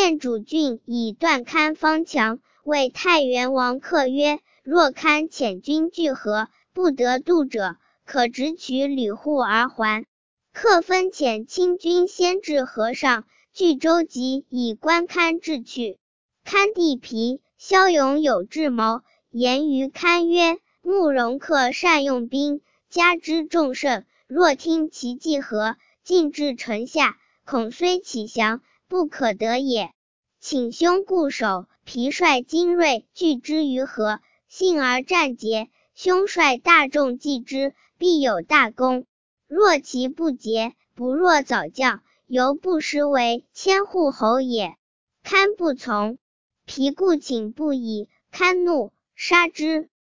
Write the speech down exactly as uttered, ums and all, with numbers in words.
见主郡以断堪方强，谓太原王客曰：若堪遣军拒河，不得渡者，可直取吕户而还。客分遣清军先至河上，据舟楫以观堪至去。堪地疲，骁勇有智谋，言于堪曰：慕容客善用兵，加之众胜，若听其计和，进至城下，恐虽起降，不可得也。请兄固守，疲率精锐，拒之于河，幸而战捷。兄率大众继之，必有大功。若其不捷，不若早降，犹不失为千户侯也。堪不从，疲故请不已，堪怒，杀之。